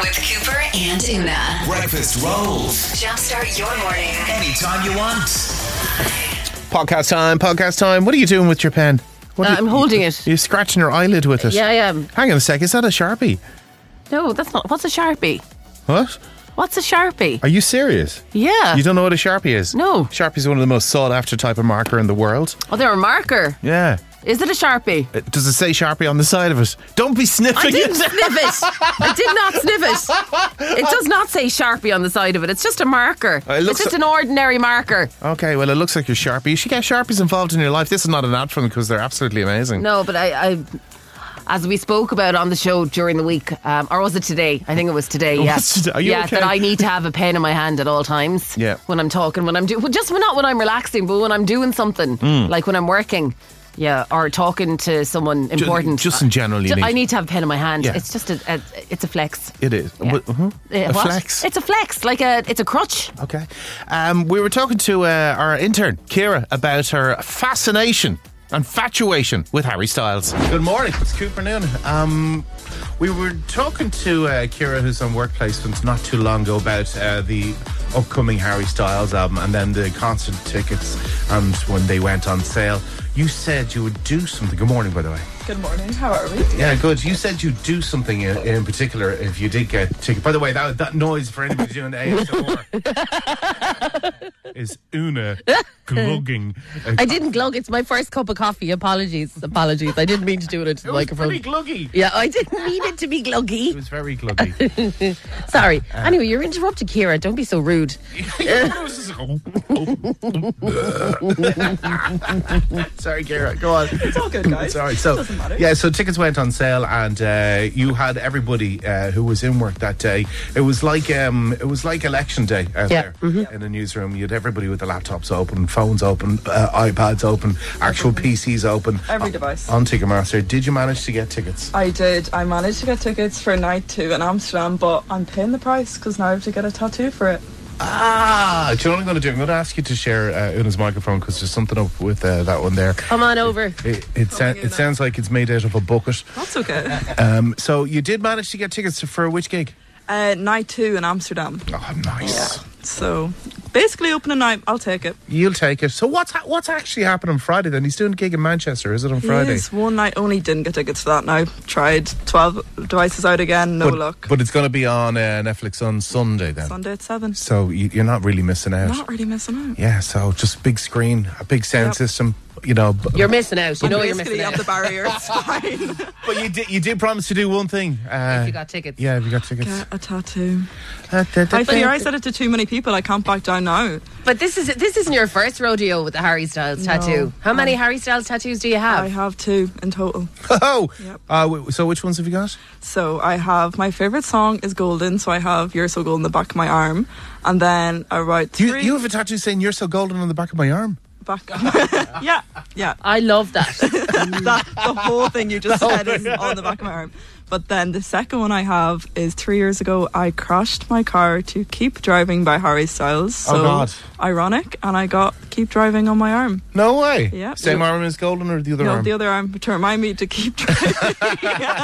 with Cooper and Una. Breakfast rolls. Jumpstart your morning. Anytime you want. Podcast time. What are you doing with your pen? I'm holding it. You're scratching your eyelid with it. Yeah, I am. Hang on a sec, is that a Sharpie? No, that's not. What's a Sharpie? What? What's a Sharpie? Are you serious? Yeah. You don't know what a Sharpie is? No. Sharpie is one of the most sought after type of marker in the world. Oh, they're a marker. Yeah. Is it a Sharpie? Does it say Sharpie on the side of it? Don't be sniffing I didn't it. sniff it. I did not sniff it. It does not say Sharpie on the side of it. It's just a marker. It's just an ordinary marker. Okay, well, it looks like your Sharpie. You should get Sharpies involved in your life. This is not an ad for them because they're absolutely amazing. No, but I as we spoke about on the show during the week, or was it today? I think it was today. Yeah, Are you okay? That I need to have a pen in my hand at all times. Yeah. When I'm talking, when I'm doing, just not when I'm relaxing, but when I'm doing something, like when I'm working. Yeah, or talking to someone important. Just in general, I need to have a pen in my hand. Yeah. It's just it's a flex. It is. Yeah. A What? flex. It's a flex, it's a crutch. Okay. We were talking to our intern, Ciara, about her fascination and infatuation with Harry Styles. Good morning, it's Cooper Noonan. We were talking to Ciara, who's on work placement, not too long ago about the upcoming Harry Styles album and then the concert tickets and when they went on sale. You said you would do something. Good morning, by the way. Good morning. How are we? Yeah, good. You said you'd do something in particular if you did get tickets. By the way, that noise for anybody doing ASMR is Una glugging. I didn't glug. It's my first cup of coffee. Apologies. I didn't mean to do it into the microphone. It was pretty gluggy. Yeah, I didn't mean it to be gluggy. It was very gluggy. Sorry. Anyway, you're interrupted, Ciara. Don't be so rude. Sorry, Ciara. Go on. It's all good, guys. Sorry. So, doesn't matter. yeah, so tickets went on sale, and you had everybody who was in work that day. It was like election day out there in the newsroom. You had everybody with the laptops open, phones open, iPads open, actual PCs open. Every device. On Ticketmaster. Did you manage to get tickets? I did. I managed to get tickets for night 2 in Amsterdam, but I'm paying the price because now I have to get a tattoo for it. Do you know what I'm going to do? I'm going to ask you to share Una's microphone because there's something up with that one there. Come on over. It sounds like it's made out of a bucket. That's okay. So you did manage to get tickets for which gig? Night 2 in Amsterdam. Oh, nice. Yeah. So basically opening night, I'll take it. You'll take it. So what's actually happening on Friday then? He's doing a gig in Manchester, is it on Friday? Yes, one night only, didn't get tickets for that now. Tried 12 devices out again, no luck. But it's going to be on Netflix on Sunday then. Sunday at 7. So you're not really missing out. Not really missing out. Yeah, so just big screen, a big sound system, you know. You're missing out. You know you're Basically missing up out. the barrier, it's fine. But you did promise to do one thing. If you got tickets. Yeah, if you got tickets. Get a tattoo. I fear I said it to too many people. I can't back down now. But this isn't your first rodeo with the Harry Styles tattoo. How many Harry Styles tattoos do you have? I have 2 in total. Oh! Yep. So which ones have you got? So I have, my favourite song is Golden, so I have You're So Golden on the back of my arm. And then I write 3... You have a tattoo saying You're So Golden on the back of my arm? Back. yeah. I love that. The whole thing you just said is on the back of my arm. But then the second one I have is 3 years ago, I crashed my car to Keep Driving by Harry Styles. So oh, God. Ironic. And I got Keep Driving on my arm. No way. Yeah. Same arm as Golden or the other arm? No, the other arm to remind me to keep driving.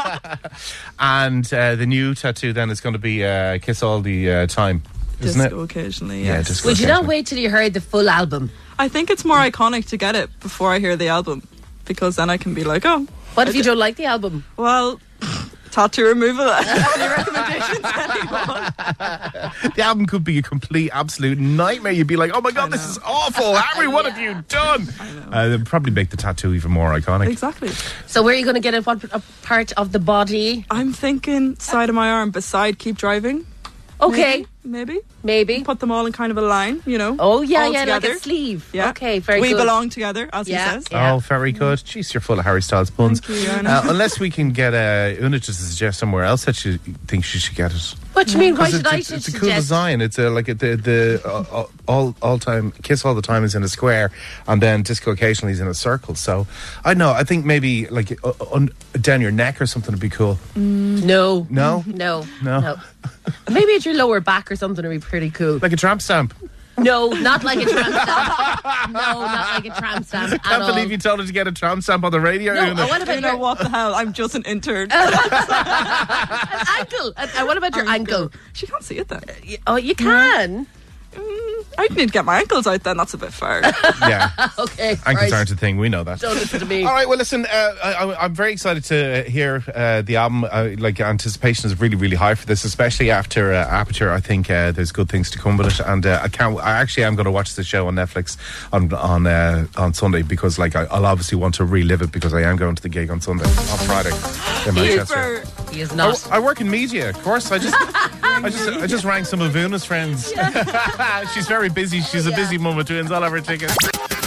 And the new tattoo then is going to be Kiss All the Time, isn't Disco it? occasionally, Yeah, yes. disco Would you not occasionally. wait till you heard the full album? I think it's more iconic to get it before I hear the album. Because then I can be like, oh. What if you don't like the album? Well... Tattoo removal. Any recommendations, anyone? The album could be a complete, absolute nightmare. You'd be like, oh my God, this is awful. Harry, what have you done? They'd probably make the tattoo even more iconic. Exactly. So where are you going to get it? What part of the body? I'm thinking side of my arm beside Keep Driving. Okay. Maybe. Put them all in kind of a line, you know. Oh, yeah, all like together. a sleeve. Yeah. Okay, very we good. We belong together, as he says. Yeah. Oh, very good. Jeez, you're full of Harry Styles puns. Thank you, Anna. Unless we can get Una to suggest somewhere else that you think she should get it. What do you mean? Why should I It's a suggest? cool design. It's like the all time Kiss All the Time is in a square, and then Disco Occasionally is in a circle. So I know. I think maybe like down your neck or something would be cool. No. No. No. No. Maybe at your lower back or something would be pretty cool. Like a tramp stamp. No, not like a tramp stamp. No, not like a tramp stamp at Can't all. believe you told her to get a tramp stamp on the radio. No, Una. what about You know your what the hell? I'm just an intern. ankle? And what about your ankle? She can't see it then. Oh, you can. I need to get my ankles out then. That's a bit far. Yeah. Okay. Ankles right. aren't a thing. We know that. Don't listen to me. All right, well, listen, I'm very excited to hear the album. Anticipation is really, really high for this, especially after Aperture. I think there's good things to come with it, and I actually am going to watch the show on Netflix on Sunday because, I'll obviously want to relive it because I am going to the gig on Sunday, on Friday in Manchester. He is not. I work in media, of course. I just rang some of Una's friends. She's very busy. She's a busy mum with twins. I'll have her tickets.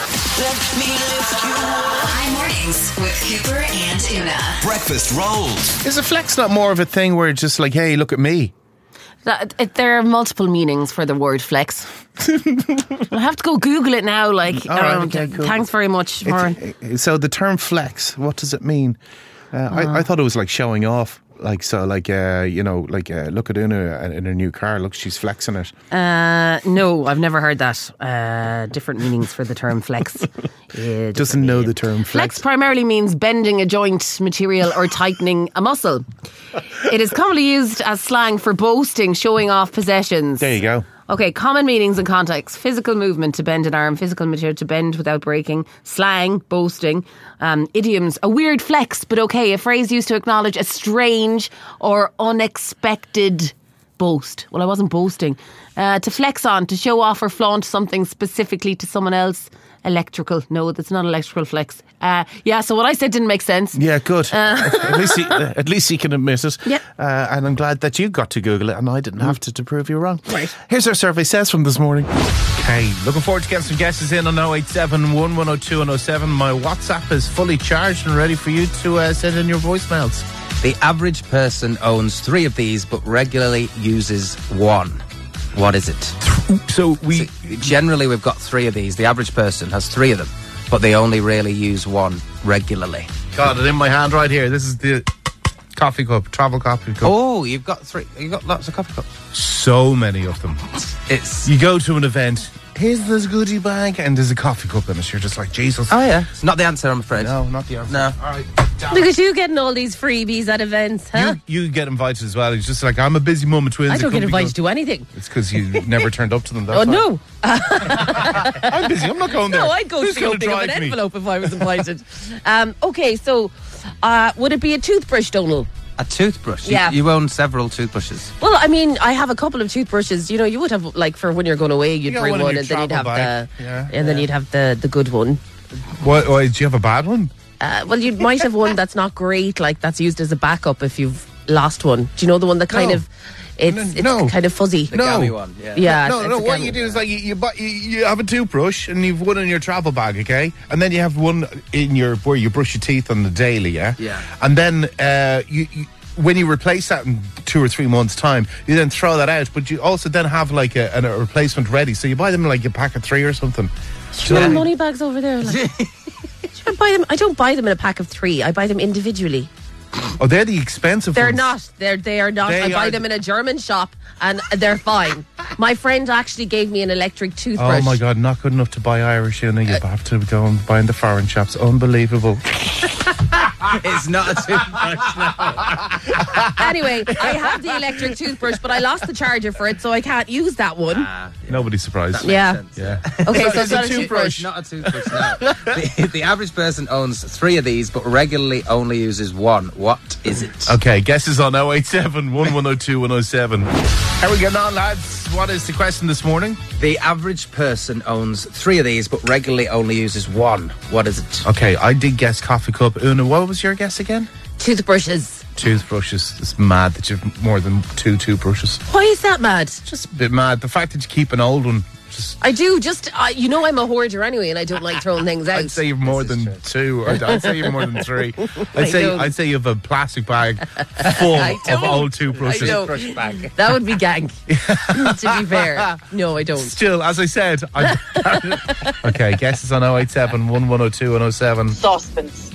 High mornings with Cooper and Una. Breakfast rolls. Is a flex not more of a thing where it's just like, hey, look at me? There are multiple meanings for the word flex. I have to go Google it now. All right, okay, cool. Thanks very much. So the term flex, what does it mean? I thought it was like showing off. Look at Una in her new car. Look, she's flexing it. No, I've never heard that. Different meanings for the term flex. Doesn't know the term flex. Flex primarily means bending a joint material or tightening a muscle. It is commonly used as slang for boasting, showing off possessions. There you go. Okay, common meanings and context. Physical movement, to bend an arm. Physical material, to bend without breaking. Slang, boasting. Idioms, a weird flex, but okay. A phrase used to acknowledge a strange or unexpected boast. Well, I wasn't boasting. To flex on, to show off or flaunt something specifically to someone else. Electrical. No, that's not electrical flex. So what I said didn't make sense. Yeah, good. At least he can admit it. Yeah. And I'm glad that you got to Google it and I didn't have to prove you wrong. Right. Here's our survey says from this morning. Hey, looking forward to getting some guesses in on 087 1102 and 07. My WhatsApp is fully charged and ready for you to send in your voicemails. The average person owns 3 of these but regularly uses 1. What is it? So generally we've got 3 of these. The average person has 3 of them, but they only really use 1 regularly. Got it in my hand right here. This is the coffee cup, travel coffee cup. Oh, you've got 3. You've got lots of coffee cups. So many of them. You go to an event, here's this goodie bag, and there's a coffee cup in it. You're just like, Jesus. Oh yeah, it's not the answer, I'm afraid. No, not the answer. No. All right. Look at you getting all these freebies at events, huh? You get invited as well. It's just like, I'm a busy mum of twins. I don't get invited to anything. It's because you never turned up to them. That's No. I'm busy. I'm not going there. No, I'd go Who's to the gonna opening of an drive me? envelope if I was invited. Okay, so would it be a toothbrush, Donal? A toothbrush? Yeah. You own several toothbrushes. Well, I mean, I have a couple of toothbrushes. You know, you would have, like, for when you're going away, you'd You got bring one in one your and then you'd have travel bag. then you'd have the good one. What? Do you have a bad one? Well, you might have one that's not great, like that's used as a backup if you've lost one. Do you know the one that kind No. of it's No. kind of fuzzy? The No. gammy one, yeah. Yeah. No. it's What again- you do is like you have a toothbrush and you've one in your travel bag, okay, and then you have one in where you brush your teeth on the daily, yeah. Yeah. And then you when you replace that in 2 or 3 months' time, you then throw that out. But you also then have like a replacement ready, so you buy them in like a pack of 3 or something. Do you have money bags over there? Like, should I buy them? I don't buy them in a pack of 3. I buy them individually. Oh, they're the expensive They're ones. not. They are not. They I buy are- them in a German shop and they're fine. My friend actually gave me an electric toothbrush. Oh my God, not good enough to buy Irish, you know. You have to go and buy in the foreign shops. Unbelievable. It's not a toothbrush, no. Anyway, I have the electric toothbrush, but I lost the charger for it, so I can't use that one. Nobody's surprised. Yeah. Yeah. Okay, so it's it's a not a toothbrush. toothbrush. Not a toothbrush, no. The average person owns 3 of these, but regularly only uses 1. What is it? Okay, guesses on 087 1102 107. How are we getting on, lads? What is the question this morning? The average person owns 3 of these, but regularly only uses 1. What is it? Okay, I did guess coffee cup. Una, what was your guess again? Toothbrushes. Toothbrushes. It's mad that you've more than 2 toothbrushes. Why is that mad? Just a bit mad. The fact that you keep an old one, just... I do, just, you know I'm a hoarder anyway, and I don't like throwing things out. I'd say you've more than 2. I'd say you've more than 3. I'd say you have a plastic bag full of old toothbrushes. I don't. Toothbrush bag. That would be gang, to be fair. No, I don't. Still, as I said, okay, guesses on 087 1102 107. Saucepans.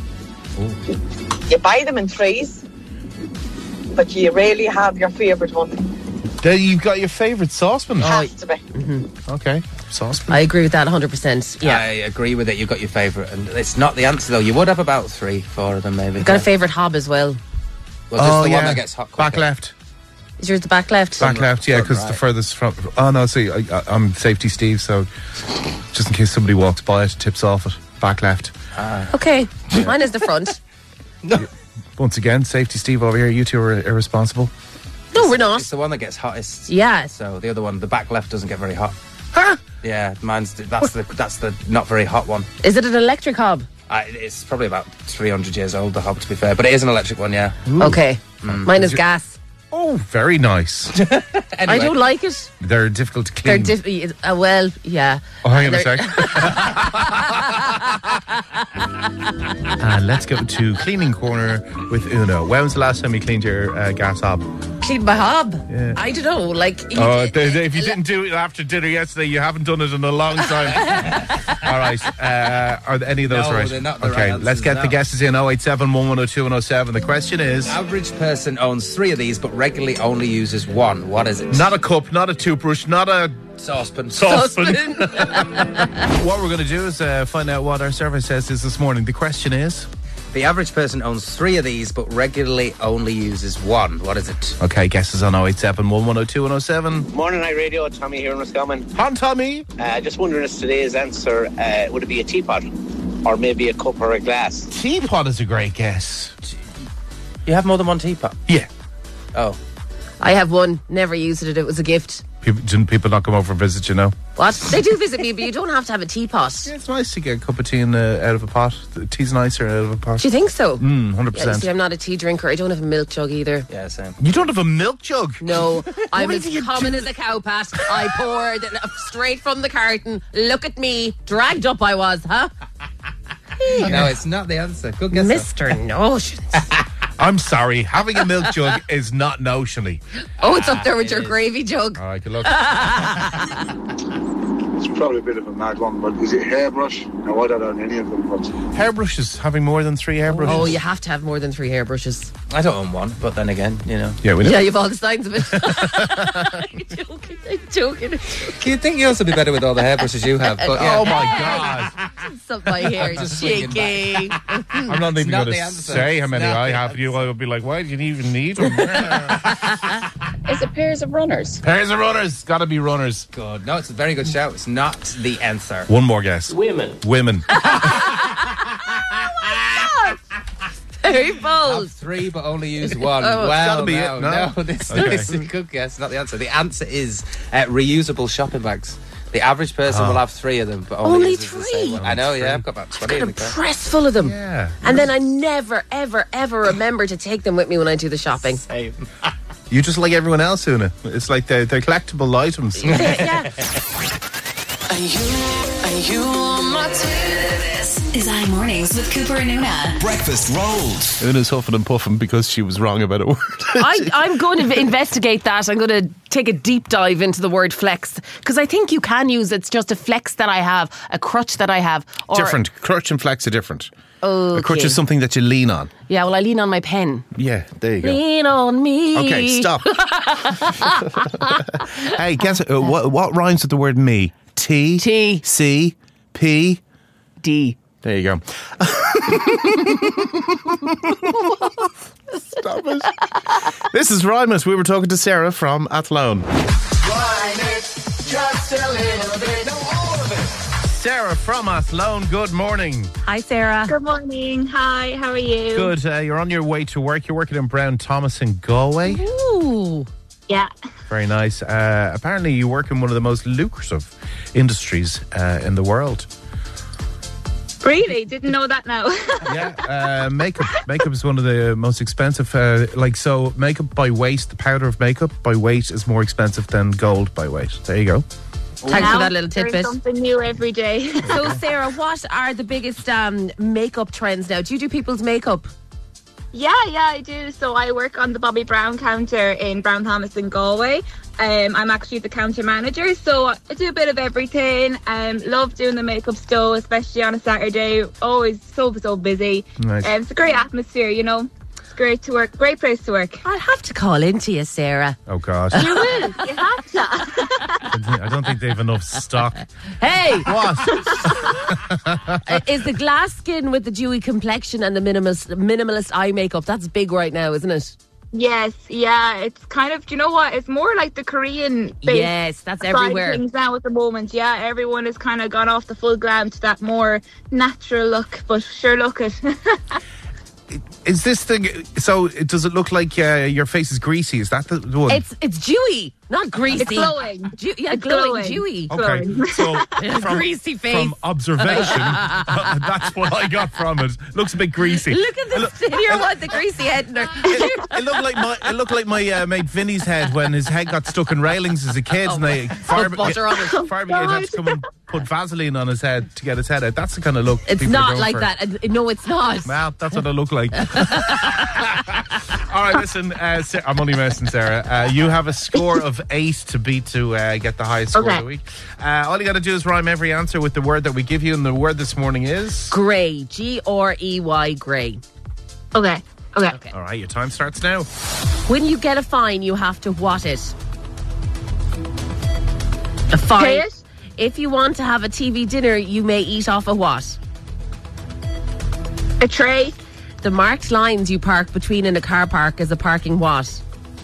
You buy them in 3s, but you rarely have your favourite one. There you've got your favourite saucepan. Has to be. Okay. saucepan. I agree with that 100%. Yeah. I agree with it. You've got your favourite, and it's not the answer though. You would have about 3-4 of them, maybe. Got a favourite hob as well. Well, just the one that gets hot quicker. Back left. Is yours the back left? Back left, yeah, because Right. the furthest from. Oh no, see, I'm safety Steve, so just in case somebody walks by it, tips off it. Back left. Okay. Mine is the front. Once again, safety Steve over here. You two are irresponsible. No, we're not. It's the one that gets hottest. Yeah. So the other one, the back left, doesn't get very hot. Huh? Yeah, that's the not very hot one. Is it an electric hob? It's probably about 300 years old, the hob, to be fair, but it is an electric one, yeah. Okay. Mine is gas. Oh, very nice. I don't like it. They're difficult to They're clean. well, yeah. Oh, hang on a They're- sec. Let's go to cleaning corner with Una. When was the last time you cleaned your gas hob? Clean my hob. Yeah. I don't know. Like, If you didn't do it after dinner yesterday, you haven't done it in a long time. All right. Are any of those No, right? they're not the Okay, right let's get answers, the no. guesses in 087 110 107. The question is Average person owns 3 of these, but regularly only uses 1. What is it? not a cup, not a toothbrush, not a saucepan. saucepan. What we're going to do is find out what our survey says is this morning. The question is. The average person owns 3 of these, but regularly only uses 1. What is it? Okay, guesses on 087 110 107. Morning Night Radio, Tommy here in Roscommon. On Tommy. Just wondering if today's answer, would it be a teapot? Or maybe a cup or a glass? Teapot is a great guess. You have more than one teapot? Yeah. Oh. I have one. Never used it. It was a gift. Didn't people not come over for a visit, you know? What? They do visit me, but you don't have to have a teapot. Yeah, it's nice to get a cup of tea out of a pot. The tea's nicer out of a pot. Do you think so? 100%. Yeah, you see, I'm not a tea drinker. I don't have a milk jug either. Yeah, same. You don't have a milk jug? No, I'm Why as do you common as a cow, Pat. I poured it straight from the carton. Look at me. Dragged up I was, huh? No, it's not the answer. Good guess. Mr. Notions. I'm sorry. Having a milk jug is not notionally. Oh, it's up there with it your is. gravy jug. All right, good luck. It's probably a bit of a mad one, but is it hairbrush? No, I don't own any of them, but Hairbrushes. Having more than 3 hairbrushes. Oh, you have to have more than 3 hairbrushes. I don't own one, but then again, you know. Yeah, we know. Yeah, you've all the signs of it. I'm joking. You'd think yours would be better with all the hairbrushes you have, but yeah. Oh my God. Some my hair just is swinging shaking. I'm not even not going the to answer. say how It's many not I the have. You will be like, why do you even need them? Is it pairs of runners? Pairs of runners. Got to be runners. Good. No, it's a very good shout. It's not the answer. One more guess. Women. Women. Very Have bold. 3 but only use 1. Oh, it's Wow, gotta be no, it, no? this Okay. is a good guess. Not the answer. The answer is reusable shopping bags. The average person will have 3 of them, but only Only uses the same 3? one. I know, yeah. I've got about 20 in Got the a car. press full of them. Yeah. And then I never, ever, ever remember to take them with me when I do the shopping. Same. You just like everyone else, Una. It's like they're collectible items. Yeah. This is iMornings with Cooper and Una. Breakfast rolls. Una's huffing and puffing because she was wrong about a word. I'm going to investigate that. I'm going to take a deep dive into the word flex because I think you can use it's just a flex that I have, a crutch that I have. Or, Different. Crutch and flex are different. Okay. A crutch is something that you lean on. Yeah, well, I lean on my pen. Yeah, there you go. Lean on me. Okay, stop. Hey, guess what rhymes with the word me? T. T. C. P. D. There you go. Stop it. This is Rhymus. We were talking to Sarah from Athlone. Sarah from Athlone, good morning. Hi, Sarah. Good morning. Hi, how are you? Good. You're on your way to work. You're working in Brown Thomas in Galway. Ooh. Yeah. Very nice. Apparently, you work in one of the most lucrative industries in the world. Really? Didn't know that now. Yeah, makeup. Makeup is one of the most expensive. So makeup by weight, the powder of makeup by weight is more expensive than gold by weight. There you go. Thanks for that little Learn tidbit. something new every day. So, Sarah, what are the biggest makeup trends now? Do you do people's makeup? Yeah, I do. So I work on the Bobby Brown counter in Brown Thomas in Galway. I'm actually the counter manager, so I do a bit of everything. Love doing the makeup stuff, especially on a Saturday. Always so busy. Nice. It's a great atmosphere, you know. It's great to work. Great place to work. I'll have to call into you, Sarah. Oh, God. You will. You have to. I don't think they have enough stock. Hey! What? Is the glass skin with the dewy complexion and the minimalist eye makeup, that's big right now, isn't it? Yes, yeah. It's kind of, do you know what? It's more like the Korean base. Yes, that's everywhere. Things now at the moment. Yeah, everyone has kind of gone off the full glam to that more natural look. But sure, look it. Is this thing? So, does it look like your face is greasy? Is that the one? It's dewy, not greasy. It's glowing. It's glowing, dewy. Okay, so from, greasy face. From observation, that's what I got from it. Looks a bit greasy. Look at this. You're what the greasy head. It looked like my mate Vinny's head when his head got stuck in railings as a kid, and they fire brigade had to come and put Vaseline on his head to get his head out. That's the kind of look. It's not like that. No, it's not. Well, that's what I look like. All right, listen, I'm only messing, Sarah. You have a score of 8 to beat to get the highest score of the week. All you got to do is rhyme every answer with the word that we give you, and the word this morning is grey. Grey. Grey. Okay. All right, your time starts now. When you get a fine, you have to what it? A fine. Pay it? If you want to have a TV dinner, you may eat off a what? A tray. The marked lines you park between in a car park is a parking what?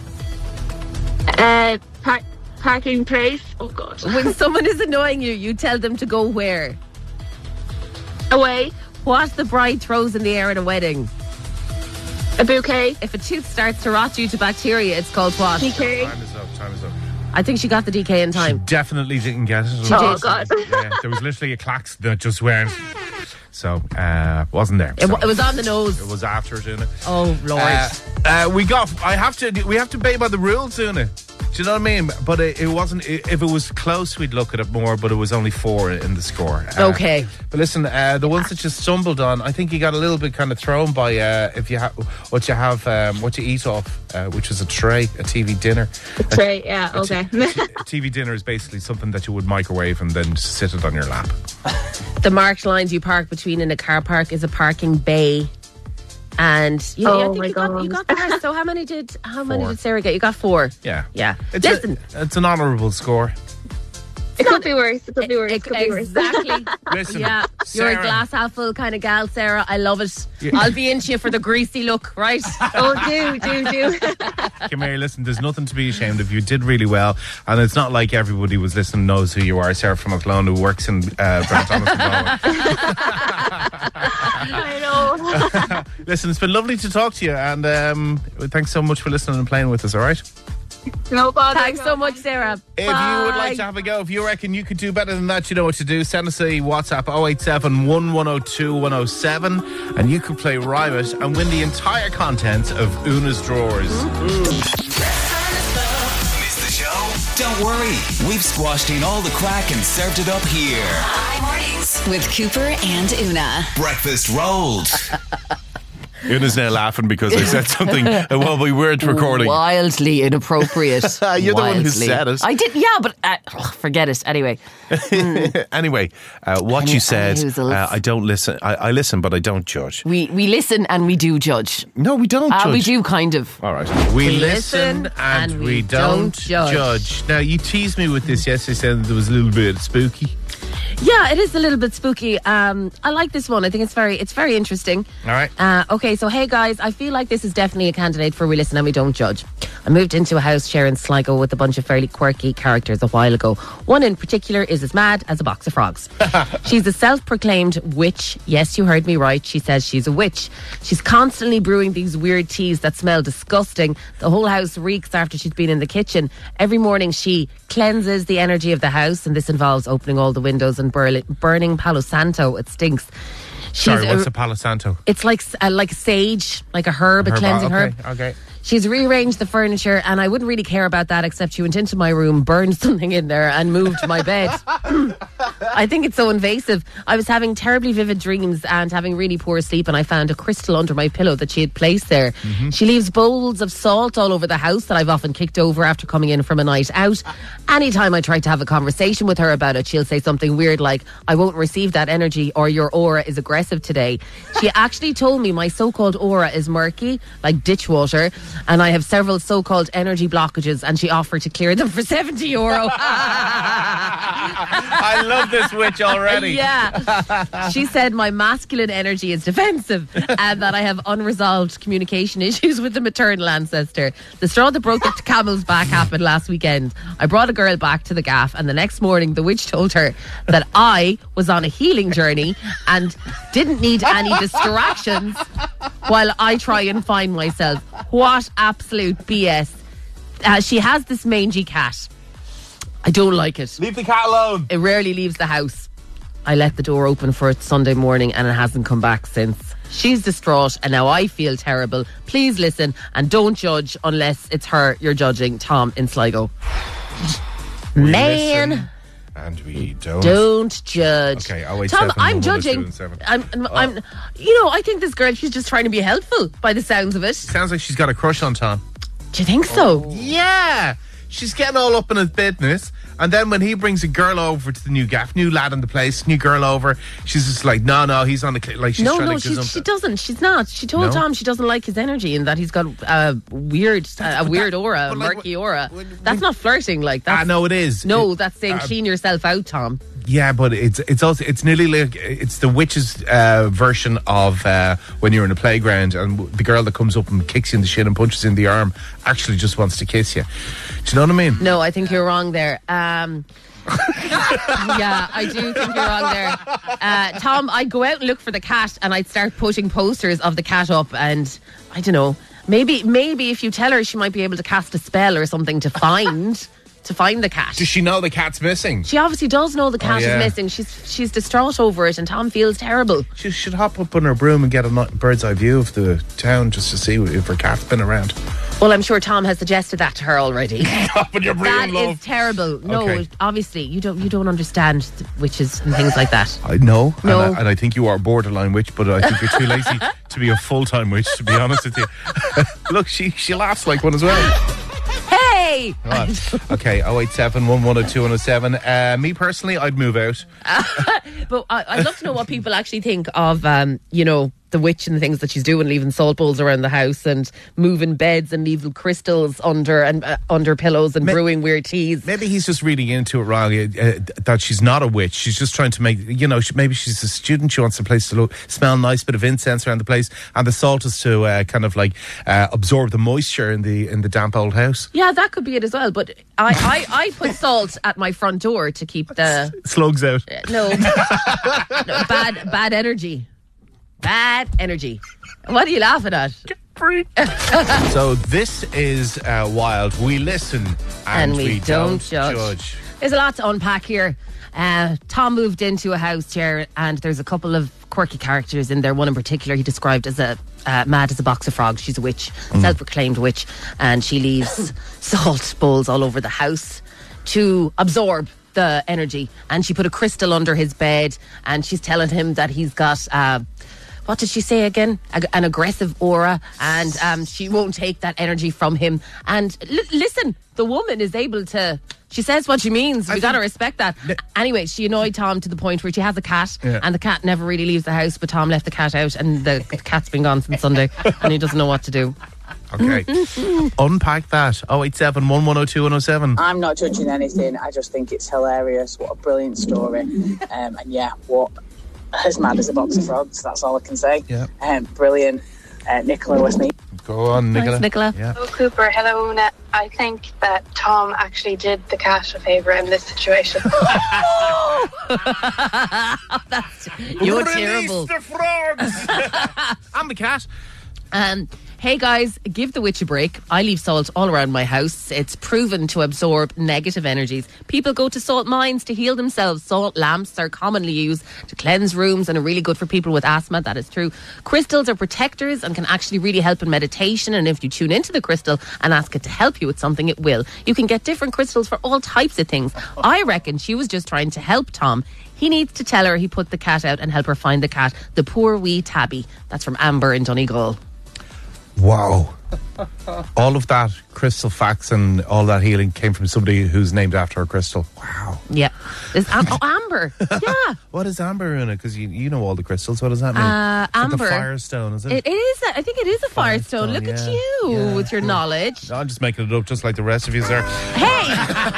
Parking place. Oh, God. When someone is annoying you, you tell them to go where? Away. What the bride throws in the air at a wedding? A bouquet. If a tooth starts to rot due to bacteria, it's called what? DK. Time is up. I think she got the DK in time. She definitely didn't get it. Oh, God. Yeah, there was literally a clacks that just went. So, wasn't there. It was on the nose. It was after doing it. Oh, Lord. We have to obey by the rules, Una. Do you know what I mean? But it wasn't. If it was close, we'd look at it more. But it was only 4 in the score. Okay. But listen, the ones that you stumbled on, I think you got a little bit kind of thrown by if you have what you eat off, which was a tray, a TV dinner. A tray, yeah. Okay. A TV dinner is basically something that you would microwave and then sit it on your lap. The marked lines you park between in a car park is a parking bay. And I think you got the rest. So how many did Sarah get? You got 4. Yeah. It's an honourable score. It could be worse. Exactly. Listen, yeah, Sarah, you're a glass half full kind of gal, Sarah. I love it. Yeah. I'll be into you for the greasy look, right? Oh, do. Come here, listen, there's nothing to be ashamed of. You did really well. And it's not like everybody who was listening knows who you are. Sarah from Athlone, who works in Brent Thomas and Galway. I know. Listen, it's been lovely to talk to you. And thanks so much for listening and playing with us, all right? No bother. Thanks so much, Sarah. If you would like to have a go, if you reckon you could do better than that, you know what to do. Send us a WhatsApp 087 1102 107 and you could play Rhyme It and win the entire contents of Una's Drawers. Miss the show? Don't worry. We've squashed in all the crack and served it up here. Hi Mornings with Cooper and Una. Breakfast rolled. Una's now laughing because I said something while we weren't recording. Wildly inappropriate. You're the one who said it. I did, but forget it. Anyway. Anyway, what you said, I don't listen. I listen, but I don't judge. We listen and we do judge. No, we don't judge. We do, kind of. All right. We listen and we don't judge. Now, you teased me with this yesterday, saying there was a little bit spooky. Yeah, it is a little bit spooky. I like this one. I think it's very interesting. All right. Okay, so hey guys, I feel like this is definitely a candidate for We Listen and We Don't Judge. I moved into a house sharing Sligo with a bunch of fairly quirky characters a while ago. One in particular is as mad as a box of frogs. She's a self-proclaimed witch. Yes, you heard me right. She says she's a witch. She's constantly brewing these weird teas that smell disgusting. The whole house reeks after she's been in the kitchen. Every morning she cleanses the energy of the house, and this involves opening all the windows and burning Palo Santo. It stinks. Sorry, what's a Palo Santo? It's like sage, like a herb, a cleansing herb. Okay. She's rearranged the furniture, and I wouldn't really care about that, except she went into my room, burned something in there, and moved my bed. I think it's so invasive. I was having terribly vivid dreams and having really poor sleep, and I found a crystal under my pillow that she had placed there. She leaves bowls of salt all over the house that I've often kicked over after coming in from a night out. Anytime I try to have a conversation with her about it, she'll say something weird like, I won't receive that energy, or your aura is aggressive today. She actually told me my so-called aura is murky, like ditch water, and I have several so-called energy blockages, and she offered to clear them for €70. I love this witch already. Yeah. She said my masculine energy is defensive and that I have unresolved communication issues with the maternal ancestor. The straw that broke the camel's back happened last weekend. I brought a girl back to the gaff, and the next morning the witch told her that I was on a healing journey and didn't need any distractions while I try and find myself. What absolute BS. She has this mangy cat. I don't like it. Leave the cat alone. It rarely leaves the house. I let the door open for it Sunday morning, and it hasn't come back since. She's distraught, and now I feel terrible. Please listen and don't judge unless it's her you're judging. Tom in Sligo. Man. Listen, and we don't. Don't judge. Okay, I'll wait. Tom, I'm judging. I'm I think this girl, she's just trying to be helpful by the sounds of it. Sounds like she's got a crush on Tom. Do you think so? Yeah. She's getting all up in his business, and then when he brings a girl over to the new gaff, new lad in the place, new girl over, she's just like, no, he's on the like. She's trying to she doesn't. She's not. She told Tom she doesn't like his energy and that he's got a weird aura, a murky aura. That's not flirting. Like that. No, it is. No, that's saying clean yourself out, Tom. Yeah, but it's also nearly like it's the witch's version of when you're in a playground and the girl that comes up and kicks you in the shin and punches you in the arm actually just wants to kiss you. Do you know what I mean? No, I think you're wrong there. Yeah, I do think you're wrong there. Tom, I'd go out and look for the cat and I'd start putting posters of the cat up, and I don't know, maybe if you tell her, she might be able to cast a spell or something to find the cat. Does she know the cat's missing? She obviously does know the cat is missing. She's distraught over it, and Tom feels terrible. She should hop up on her broom and get a bird's eye view of the town just to see if her cat's been around. Well, I'm sure Tom has suggested that to her already. Hop on your broom, that love. is terrible. No, Okay. obviously you don't understand witches and things like that. No. No. And I think you are a borderline witch, but I think you're too lazy to be a full-time witch, to be honest with you. Look, she laughs like one as well. Hey! Okay, 087 1102 107. Me personally, I'd move out. But I'd love to know what people actually think of, the witch and the things that she's doing, leaving salt bowls around the house and moving beds and leaving crystals under pillows and brewing weird teas. Maybe he's just reading into it wrong, that she's not a witch. She's just trying to make, maybe she's a student. She wants the place to smell nice, bit of incense around the place, and the salt is to absorb the moisture in the damp old house. Yeah, that could be it as well. But I put salt at my front door to keep the slugs out. No, bad energy. Bad energy. What are you laughing at? So this is wild. We listen and we don't judge. There's a lot to unpack here. Tom moved into a house here, and there's a couple of quirky characters in there. One in particular he described as mad as a box of frogs. She's a witch, self-proclaimed witch, and she leaves salt bowls all over the house to absorb the energy. And she put a crystal under his bed, and she's telling him that he's got what did she say again? An aggressive aura, and she won't take that energy from him. And listen, the woman is able to. She says what she means. We got to respect that. Anyway, she annoyed Tom to the point where she has a cat, and the cat never really leaves the house, but Tom left the cat out, and the cat's been gone since Sunday, and he doesn't know what to do. Okay. Unpack that. 087 1102 107. I'm not judging anything. I just think it's hilarious. What a brilliant story. And yeah, what as mad as a box of frogs. That's all I can say. Yeah. Brilliant. Nicola with me. Go on, Nicola. Thanks, Nicola. Yeah. Hello, Cooper. Hello, Una. I think that Tom actually did the cat a favour in this situation. You're Release terrible. the frogs. I'm the cat. Hey guys, give the witch a break. I leave salt all around my house. It's proven to absorb negative energies. People go to salt mines to heal themselves. Salt lamps are commonly used to cleanse rooms and are really good for people with asthma. That is true. Crystals are protectors and can actually really help in meditation. And if you tune into the crystal and ask it to help you with something, it will. You can get different crystals for all types of things. I reckon she was just trying to help Tom. He needs to tell her he put the cat out and help her find the cat. The poor wee tabby. That's from Amber in Donegal. Wow. All of that crystal facts and all that healing came from somebody who's named after a crystal. Wow. Yeah. Amber. Yeah. What is amber in it? Because you know all the crystals. What does that mean? It's amber. like a firestone, is it? It is. I think it is a firestone. Look at you with your knowledge. No, I'm just making it up just like the rest of you, sir. Hey!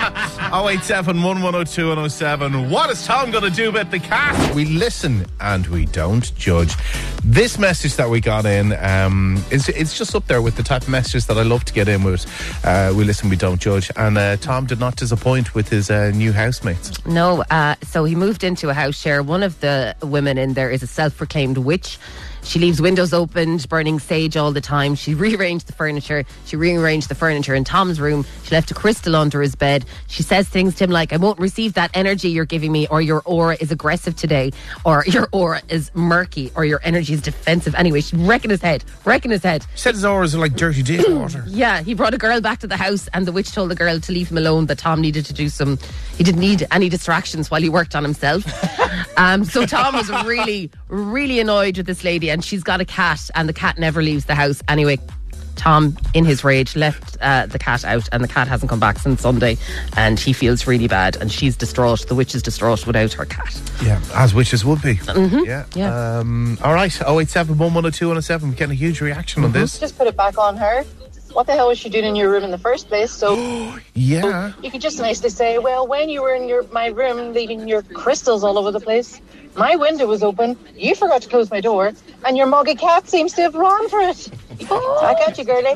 087 1102 107. What is Tom going to do about the cat? We listen and we don't judge. This message that we got in, it's just up there with the type of messages that I love to get in with. We listen, we don't judge. And Tom did not disappoint with his new housemates. No, so he moved into a house share. One of the women in there is a self-proclaimed witch. She leaves windows opened, burning sage all the time. She rearranged the furniture. She rearranged the furniture in Tom's room. She left a crystal under his bed. She says things to him like, I won't receive that energy you're giving me, or your aura is aggressive today, or your aura is murky, or your energy is defensive. Anyway, she's wrecking his head. She said his auras are like dirty dishwater. Yeah, he brought a girl back to the house and the witch told the girl to leave him alone, that Tom needed to do he didn't need any distractions while he worked on himself. So Tom was really, really annoyed with this lady, and she's got a cat and the cat never leaves the house. Anyway, Tom, in his rage, left the cat out, and the cat hasn't come back since Sunday, and he feels really bad, and she's distraught. The witch is distraught without her cat. Yeah, as witches would be. Mm-hmm. Yeah. All right, 087 1102 107. We're getting a huge reaction on this. Just put it back on her. What the hell was she doing in your room in the first place? So yeah, you could just nicely say, well, when you were in my room leaving your crystals all over the place, my window was open, you forgot to close my door, and your muggy cat seems to have run for it. I got you, girlie.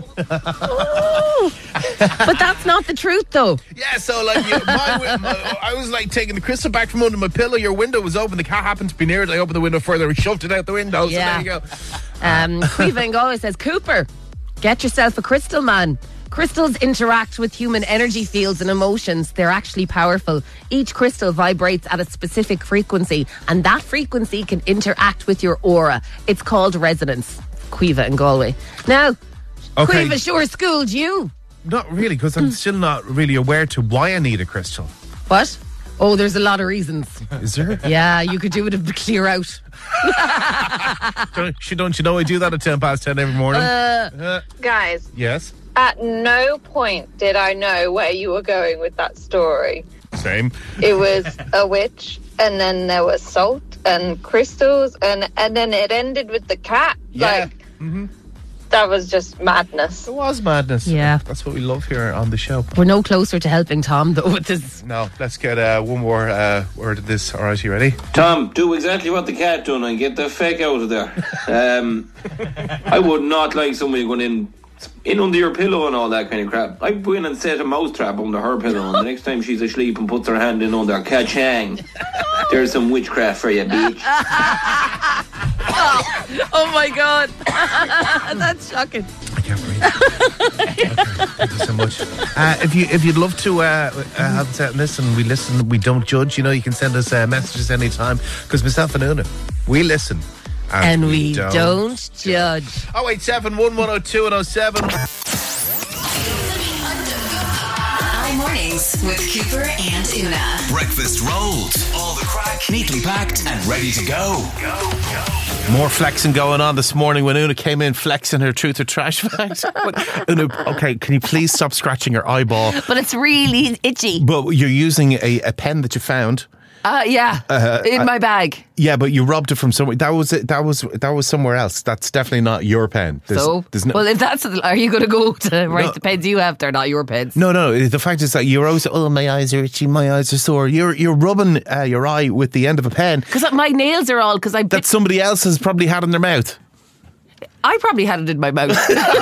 But that's not the truth, though. Yeah, so like I was like taking the crystal back from under my pillow. Your window was open. The cat happened to be near it. I opened the window further and shoved it out the window. Yeah. So there you go. Quiva Ngala says, Cooper, get yourself a crystal, man. Crystals interact with human energy fields and emotions. They're actually powerful. Each crystal vibrates at a specific frequency, and that frequency can interact with your aura. It's called resonance. Quiva in Galway. Now, okay. Quiva sure schooled you. Not really, because I'm still not really aware to why I need a crystal. What? Oh, there's a lot of reasons. Is there? Yeah, you could do it to clear out. Don't you know I do that at 10:10 every morning? Guys. Yes? At no point did I know where you were going with that story. Same. It was a witch, and then there was salt and crystals, and then it ended with the cat. Yeah. That was just madness. It was madness. Yeah. That's what we love here on the show. We're no closer to helping Tom, though, with this. No, let's get one more word of this. All right, you ready? Tom, do exactly what the cat done and get the feck out of there. I would not like somebody going in under your pillow and all that kind of crap. I'd go in and set a mouse trap under her pillow, and the next time she's asleep and puts her hand in under, ka-chang, there's some witchcraft for you, bitch. Oh my God. That's shocking. I can't breathe. Thank you so much. If you'd love to have said listen, we don't judge. You know, you can send us messages anytime, because myself and Una, we listen. And we don't judge. 087 1102 107. Our mornings with Cooper and Una. Breakfast rolls. All the crack. Neatly packed and ready to go. More flexing going on this morning when Una came in flexing her truth or trash fact. Una, okay, can you please stop scratching your eyeball? But it's really itchy. But you're using a pen that you found. Yeah, in my bag. Yeah, but you robbed it from somewhere. That was somewhere else. That's definitely not your pen. Well, if that's, are you going to go to write the pens you have? They're not your pens. No. The fact is that you're always, my eyes are itchy, my eyes are sore. You're rubbing your eye with the end of a pen. Because my nails are all, that somebody else has probably had in their mouth. I probably had it in my mouth.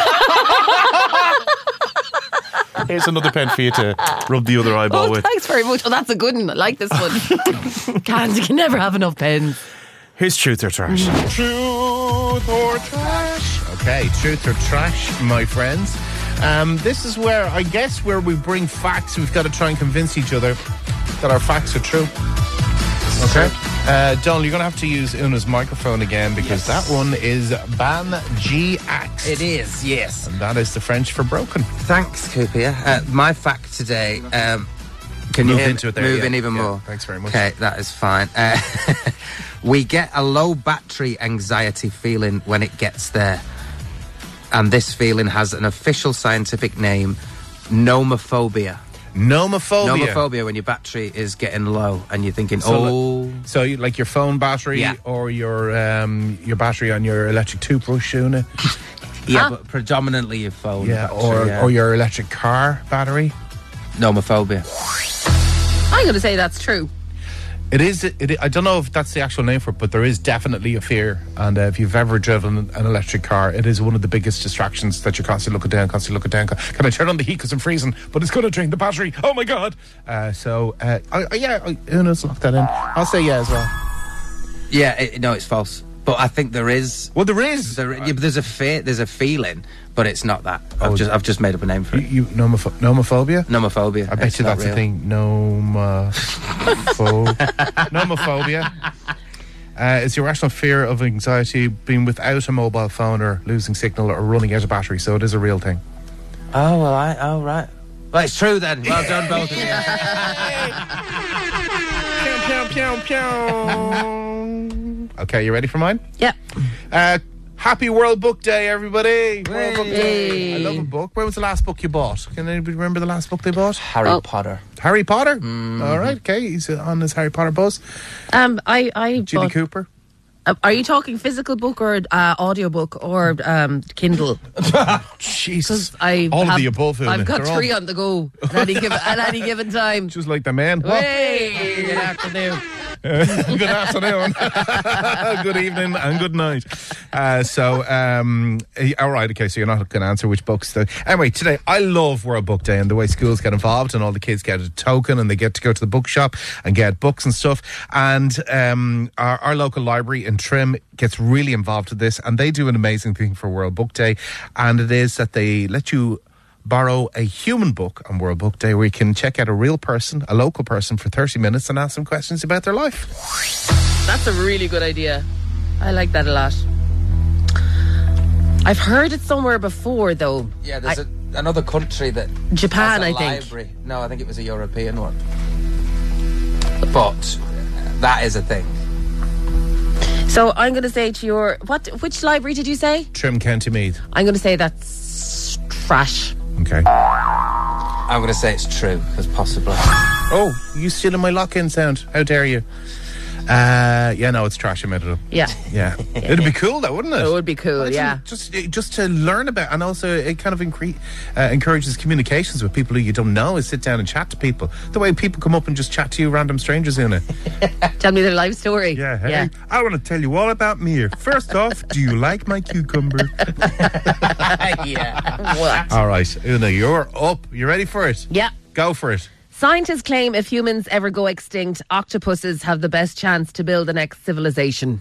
Here's another pen for you to rub the other eyeball with. Thanks very much. Oh, that's a good one. I like this one. You can never have enough pens. Here's Truth or Trash. Truth or Trash. Okay, truth or trash, my friends. This is where we bring facts. We've got to try and convince each other that our facts are true. Okay. Donald, you're going to have to use Una's microphone again because that one is Ban G Axe. It is, yes. And that is the French for broken. Thanks, Cooper. My fact today... can you move into it there? Move in even more? Thanks very much. Okay, that is fine. We get a low battery anxiety feeling when it gets there. And this feeling has an official scientific name, nomophobia. Nomophobia, when your battery is getting low and you're thinking, So like your phone battery or your battery on your electric toothbrush, Una? Yeah, but predominantly your phone battery. Or your electric car battery? Nomophobia. I'm going to say that's true. It is. I don't know if that's the actual name for it, but there is definitely a fear. And if you've ever driven an electric car, it is one of the biggest distractions that you're constantly looking down. Can I turn on the heat because I'm freezing? But it's going to drain the battery. Oh my God! Una's lock that in. I'll say yeah as well. Yeah, no, it's false. But I think there is. Well, there is. There's a fear. There's a feeling, but it's not that. I've just made up a name for it. Nomophobia? Nomophobia. I bet you that's a thing. Nomophobia. It's the irrational fear of anxiety being without a mobile phone or losing signal or running out of battery. So it is a real thing. Oh, well, right. Well, it's true then. Well done, both of you. Pew, pew, pew. Okay, you ready for mine? Yeah. Happy World Book Day, everybody. World Book Day. I love a book. When was the last book you bought? Can anybody remember the last book they bought? Harry Potter. Harry Potter? Mm-hmm. All right, okay. He's on his Harry Potter buzz. Julie Cooper. Are you talking physical book or audio book or Kindle? Jesus. All of the above. I've got three on the go at any given time. Just like the man. Hey, good afternoon. Good afternoon. Good evening and good night. All right, okay, so you're not going to answer which books. Anyway, today, I love World Book Day and the way schools get involved and all the kids get a token and they get to go to the bookshop and get books and stuff. And our local library in Trim gets really involved with this, and they do an amazing thing for World Book Day, and it is that they let you borrow a human book on World Book Day where you can check out a real person, a local person, for 30 minutes and ask them questions about their life. That's a really good idea. I like that a lot. I've heard it somewhere before, though. Yeah, there's another country that... Japan, has a library. No, I think it was a European one. But that is a thing. So I'm going to say to your... Which library did you say? Trim County Meath. I'm going to say that's trash. Okay. I'm going to say it's true, as possible. Oh, you stealing my lock-in sound. How dare you? No, it's trash. I made it up. Yeah. It'd be cool, though, wouldn't it? It would be cool, yeah. Just to learn about, and also it kind of encourages communications with people who you don't know, is sit down and chat to people. The way people come up and just chat to you, random strangers in it. Tell me their life story. Yeah, hey, I want to tell you all about me. First off, do you like my cucumber? Yeah. What? All right, Una, you're up. You ready for it? Yeah. Go for it. Scientists claim if humans ever go extinct, octopuses have the best chance to build the next civilization.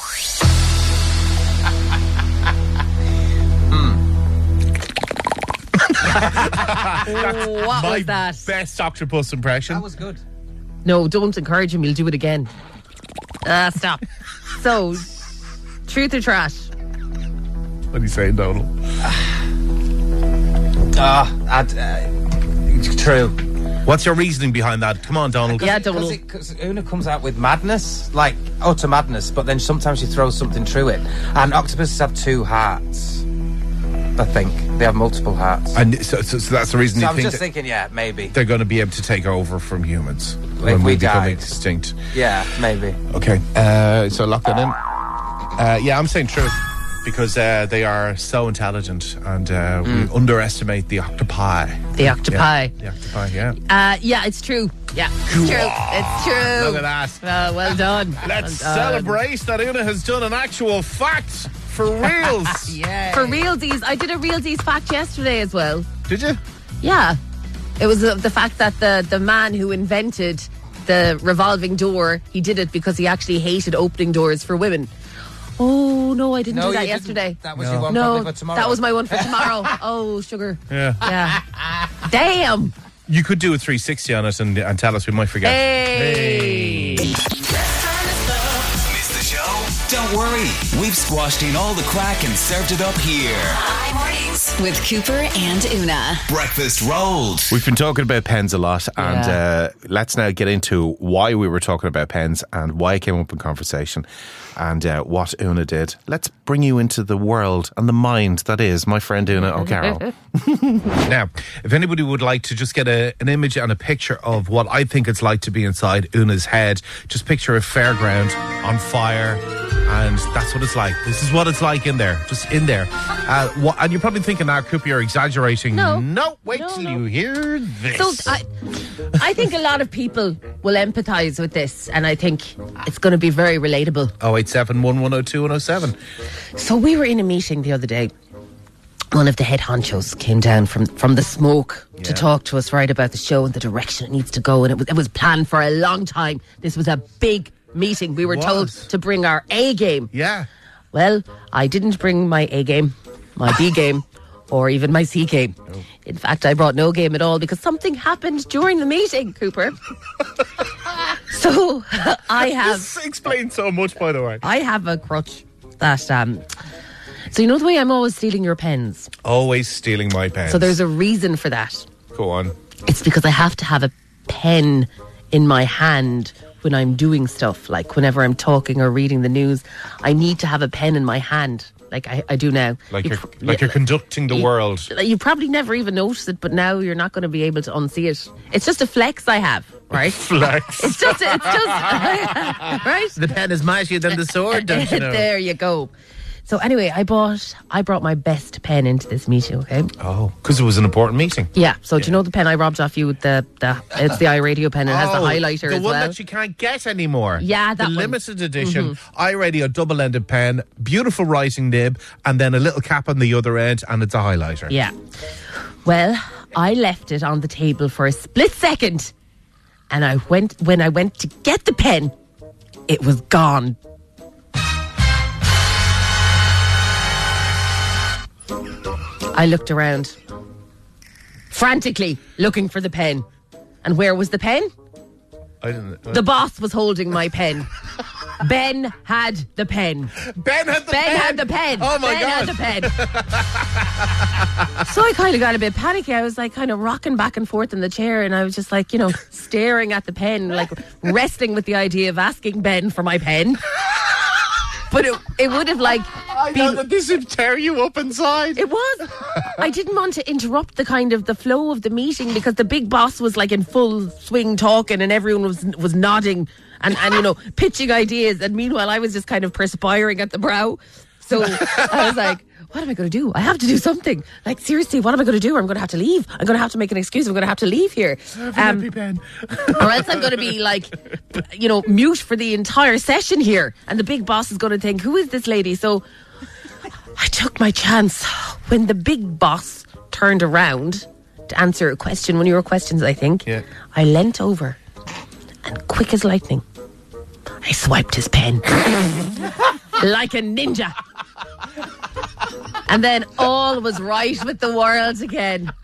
What was that? Best octopus impression. That was good. No, don't encourage him. You'll do it again. Stop. So, truth or trash? What are you saying, Donald? True. What's your reasoning behind that? Come on, Donald. Yeah, Donald. Because Una comes out with madness, like utter madness, but then sometimes she throws something through it. And octopuses have two hearts. I think they have multiple hearts. And so that's the reason So you I'm think just thinking, yeah, maybe. they're going to be able to take over from humans When we become died. extinct. Yeah, maybe. Okay, so lock that in. Yeah, I'm saying true. Because they are so intelligent and we underestimate the octopi. The octopi. Yeah, the octopi, yeah. Yeah, it's true. Yeah, it's true. It's true. Look at that. Well done. Let's celebrate that Una has done an actual fact for reals. Yeah. For realsies. I did a realsies fact yesterday as well. Did you? Yeah. It was the fact that the man who invented the revolving door, he did it because he actually hated opening doors for women. Oh, no, I didn't No, do that you didn't. yesterday. That was your one probably for tomorrow. That was my one for tomorrow. Oh, sugar. Yeah. Yeah. Damn. You could do a 360 on us and tell us, we might forget. Hey. Miss the show? Don't worry. We've squashed in all the crack and served it up here. Hi Mornings with Cooper and Una. Breakfast rolled. We've been talking about pens a lot, and let's now get into why we were talking about pens and why it came up in conversation and what Una did. Let's bring you into the world and the mind that is my friend Una O'Carroll. Now, if anybody would like to just get an image and a picture of what I think it's like to be inside Una's head, just picture a fairground on fire, and that's what it's like. This is what it's like in there, just in there. And you're probably thinking, Cooper, you're exaggerating. No, wait till you hear this. So I think a lot of people will empathise with this, and I think it's going to be very relatable. 087 1102 107. So we were in a meeting the other day. One of the head honchos came down from the smoke to talk to us, right, about the show and the direction it needs to go. And it was planned for a long time. This was a big meeting. We were told to bring our A game. Yeah. Well, I didn't bring my A game, my B game, or even my C game. Oh. In fact, I brought no game at all because something happened during the meeting, Cooper. So I have... This explains so much, by the way. I have a crutch that... So you know the way I'm always stealing your pens? Always stealing my pens. So there's a reason for that. Go on. It's because I have to have a pen in my hand when I'm doing stuff. Like whenever I'm talking or reading the news, I need to have a pen in my hand. Like I do now. Like you're conducting the world. You probably never even noticed it, but now you're not going to be able to unsee it. It's just a flex I have, right? Flex. It's just right? The pen is mightier than the sword, don't you know? There you go. So anyway, I brought my best pen into this meeting, okay? Oh, because it was an important meeting. Yeah, so do you know the pen I robbed off you with it's the iRadio pen, it has the highlighter the as one well. that you can't get anymore. Yeah, that the one. limited edition iRadio double-ended pen, beautiful writing nib, and then a little cap on the other end, and it's a highlighter. Yeah. Well, I left it on the table for a split second, and when I went to get the pen, it was gone. I looked around, frantically looking for the pen. And where was the pen? I didn't. The boss was holding my pen. Ben had the pen. Ben had the pen. Oh my God. Ben had the pen. So I kind of got a bit panicky. I was like kind of rocking back and forth in the chair, and I was just like, staring at the pen, like wrestling with the idea of asking Ben for my pen. But it would have I know that this would tear you up inside. It was. I didn't want to interrupt the flow of the meeting because the big boss was like in full swing talking and everyone was nodding and pitching ideas, and meanwhile I was just kind of perspiring at the brow. So I was like, what am I going to do? I have to do something. Like, seriously, what am I going to do? I'm going to have to leave. I'm going to have to make an excuse. I'm going to have to leave here. Pen. Or else I'm going to be mute for the entire session here. And the big boss is going to think, who is this lady? So I took my chance. When the big boss turned around to answer a question, one of your questions, I think, I leant over and quick as lightning, I swiped his pen like a ninja. And then all was right with the world again.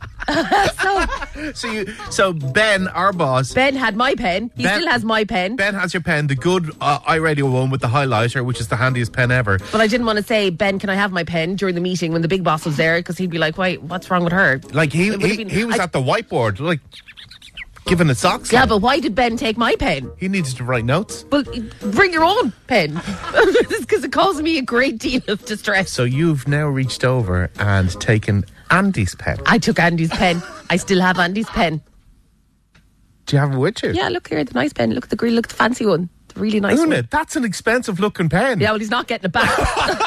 So Ben, our boss, Ben had my pen. He still has my pen. Ben has your pen, the good iRadio one with the highlighter, which is the handiest pen ever. But I didn't want to say, Ben, can I have my pen during the meeting when the big boss was there, because he'd be like, wait, what's wrong with her? Like he was at the whiteboard, like giving it socks. Yeah, but why did Ben take my pen? He needed to write notes. Well, bring your own pen, because it caused me a great deal of distress. So you've now reached over and taken Andy's pen. I took Andy's pen. I still have Andy's pen. Do you have it with you? Yeah, look here, the nice pen. Look at the green, look at the fancy one. The really nice Una, one. That's an expensive looking pen. Yeah, well, he's not getting it back.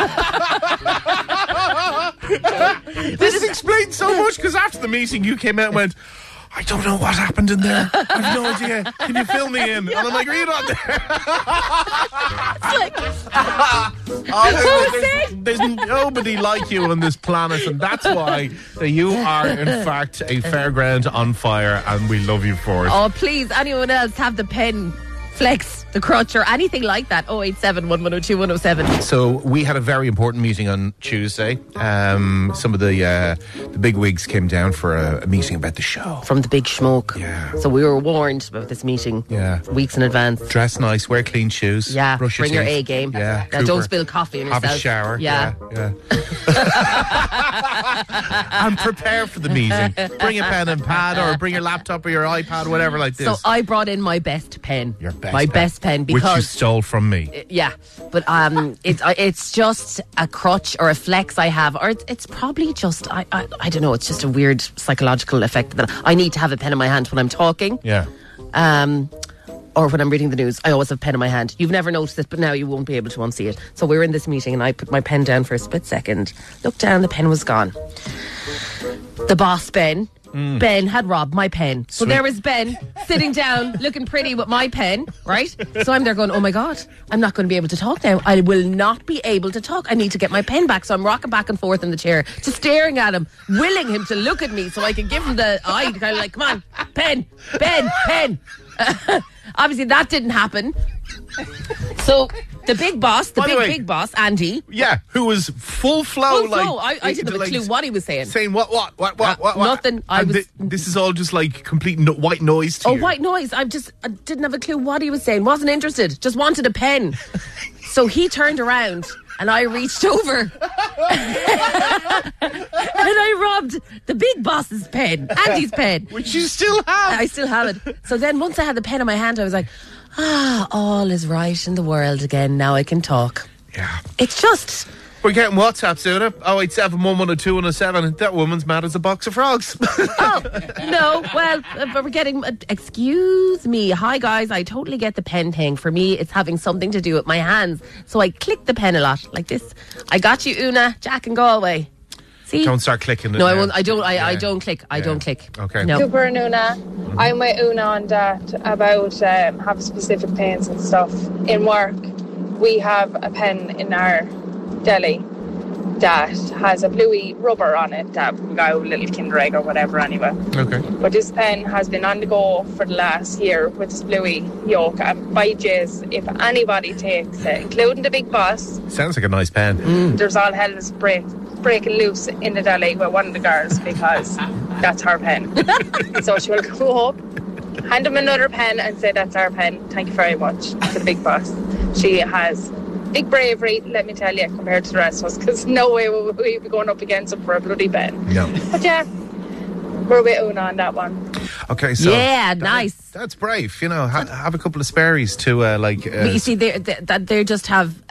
This explains so much, because after the meeting you came out and went, I don't know what happened in there. I have no idea. Can you fill me in? And I'm like, are you not there? There's nobody like you on this planet, and that's why you are, in fact, a fairground on fire, and we love you for it. Oh, please, anyone else have the pen flex, the crutch, or anything like that. 087 1102 107. So we had a very important meeting on Tuesday. Some of the big wigs came down for a meeting about the show. From the Big Smoke. Yeah. So we were warned about this meeting. Yeah. Weeks in advance. Dress nice, wear clean shoes. Yeah. Brush Bring your your teeth. A game. Yeah. Now, don't spill coffee on yourself. Have a shower. Yeah. And prepare for the meeting. Bring a pen and pad, or bring your laptop or your iPad, whatever like this. So I brought in my best pen. Your best my pen. best pen, because which you stole from me. Yeah, but it's just a crutch or a flex I have, or it's probably just I don't know. It's just a weird psychological effect that I need to have a pen in my hand when I'm talking. Yeah. Or when I'm reading the news, I always have a pen in my hand. You've never noticed it, but now you won't be able to unsee it. So we were in this meeting and I put my pen down for a split second, looked down, the pen was gone. The boss, Ben had robbed my pen. So there was Ben sitting down looking pretty with my pen, right? So I'm there going, oh my God, I'm not going to be able to talk now. I will not be able to talk. I need to get my pen back. So I'm rocking back and forth in the chair, just staring at him, willing him to look at me so I can give him the eye, kind of like, come on, pen. Obviously that didn't happen. So the big boss, big boss, Andy. Yeah, who was full flow. I didn't have a clue what he was saying. Saying what? Nothing. This is all just like complete white noise to you. White noise. I didn't have a clue what he was saying. Wasn't interested. Just wanted a pen. So he turned around and I reached over and I robbed the big boss's pen, Andy's pen. Which you still have. I still have it. So then once I had the pen in my hand, I was like, all is right in the world again. Now I can talk. Yeah. It's just... We're getting WhatsApp soon. 087 110 107. That woman's mad as a box of frogs. No, well, we're getting... excuse me. Hi, guys. I totally get the pen thing. For me, it's having something to do with my hands. So I click the pen a lot, like this. I got you, Una. Jack and Galway. See? Don't start clicking it. No, now. I won't. I don't. I don't click. I don't click. Okay. No. Cooper and Una. I'm with Una on that about have specific pens and stuff. In work, we have a pen in our deli that has a bluey rubber on it that we got a little Kinder Egg or whatever anyway. Okay. But this pen has been on the go for the last year with this bluey yoke, and by jizz, if anybody takes it, including the big boss, sounds like a nice pen. there's all hell's breaking loose in the deli with one of the girls because that's her pen. So she will go up, hand him another pen and say, that's our pen, thank you very much, to the big boss. She has big bravery, let me tell you, compared to the rest of us, because no way will we be going up against him for a bloody pen. No. But yeah, we're with Una on that one. Okay, so yeah, nice. That's brave. You know, have a couple of spares to But you see, they just have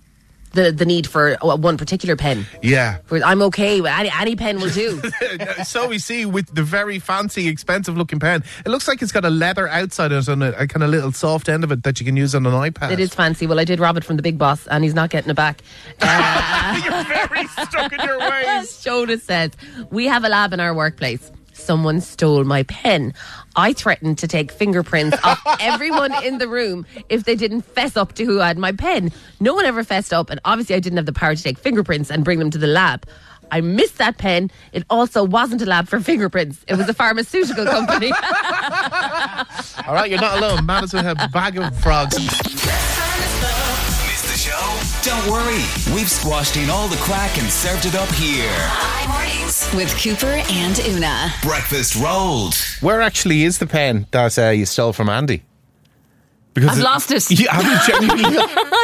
the need for one particular pen. Yeah. Whereas I'm okay with any pen will do. So we see with the very fancy, expensive looking pen, it looks like it's got a leather outside it and a kind of little soft end of it that you can use on an iPad. It is fancy. Well, I did rob it from the big boss and he's not getting it back. You're very stuck in your ways. Jonas says, we have a lab in our workplace. Someone stole my pen. I threatened to take fingerprints off everyone in the room if they didn't fess up to who had my pen. No one ever fessed up, and obviously I didn't have the power to take fingerprints and bring them to the lab. I missed that pen. It also wasn't a lab for fingerprints. It was a pharmaceutical company. All right, you're not alone. Man is with a bag of frogs. Missed the show? Don't worry. We've squashed in all the crack and served it up here. Hi, mornings with Cooper and Una. Breakfast rolled. Where actually is the pen that you stole from Andy? I've lost it. Have you genuinely?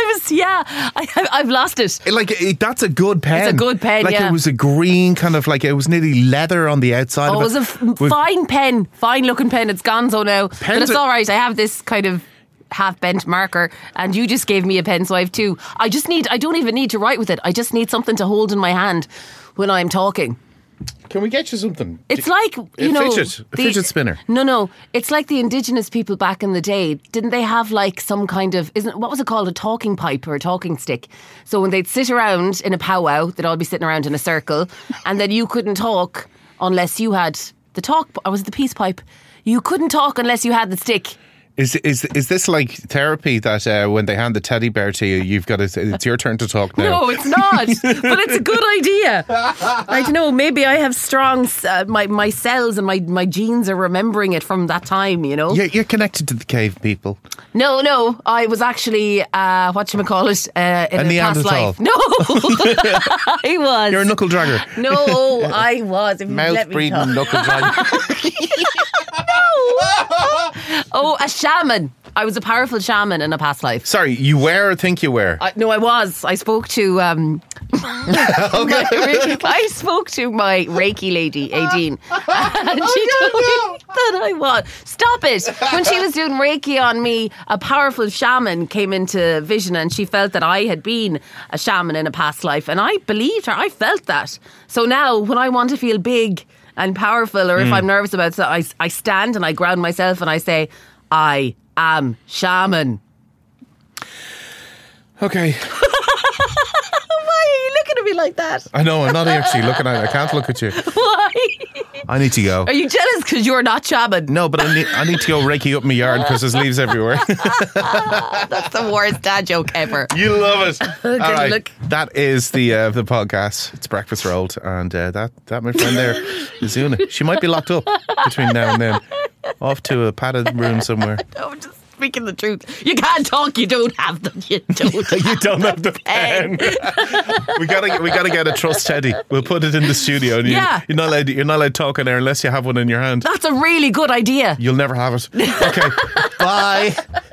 I've lost it. That's a good pen. It's a good pen, It was a green kind of it was nearly leather on the outside of it. It was a fine pen, fine looking pen. It's gonzo now. But it's all right. I have this kind of half-bent marker and you just gave me a pen, so I have two. I don't even need to write with it. I just need something to hold in my hand when I'm talking. Can we get you something? It's like, fidget spinner. No. It's like the indigenous people back in the day. Didn't they have some kind of, what was it called? A talking pipe or a talking stick. So when they'd sit around in a powwow, they'd all be sitting around in a circle and then you couldn't talk unless you had the talk, or was it the peace pipe? You couldn't talk unless you had the stick. Is this like therapy that when they hand the teddy bear to you, it's your turn to talk now? No, it's not. But it's a good idea. I don't know. Maybe I have strong my cells and my genes are remembering it from that time. You know. You're connected to the cave people. No. I was actually whatchamacallit in a past life. No, I was. You're a knuckle dragger. No, I was. Mouth breathing knuckle dragger. Oh, a shaman. I was a powerful shaman in a past life. Sorry, you were or think you were? No, I was. I spoke to I spoke to my Reiki lady, Aideen, and she told me that I was. Stop it! When she was doing Reiki on me, a powerful shaman came into vision, and she felt that I had been a shaman in a past life, and I believed her. I felt that. So now, when I want to feel big and powerful, or if I'm nervous about something, I stand and I ground myself and I say, I am shaman. Okay. Why are you looking at me like that? I know, I'm not actually looking at it. I can't look at you. Why? I need to go. Are you jealous because you're not shaman? No, but I need to go Reiki up my yard because there's leaves everywhere. That's the worst dad joke ever. You love it. All right. Look. That is the podcast. It's Breakfast Rolled, and that my friend there is Una. She might be locked up between now and then, off to a padded room somewhere. No, just speaking the truth. You can't talk. You don't have them. You don't. You don't have the pen. we gotta get a trust teddy. We'll put it in the studio. And Yeah. You're not allowed to talk on air unless you have one in your hand. That's a really good idea. You'll never have it. Okay. Bye.